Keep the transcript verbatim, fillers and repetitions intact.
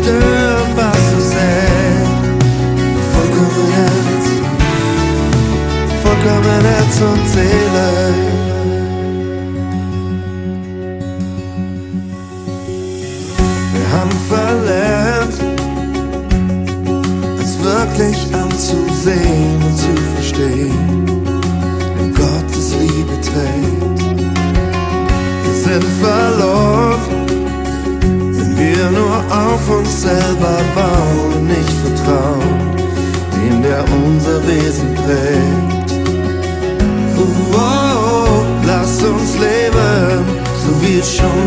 zerstören, was uns hält. Vollkommen Herz, vollkommen Herz und Seele. Wir haben verlernt, uns wirklich anzusehen und zu verstehen, wenn Gottes Liebe trägt. Wir sind verloren, wenn wir nur auf uns selber bauen und nicht vertrauen, dem der unser Wesen prägt. Oh, oh, oh, lass uns leben, so wie es schon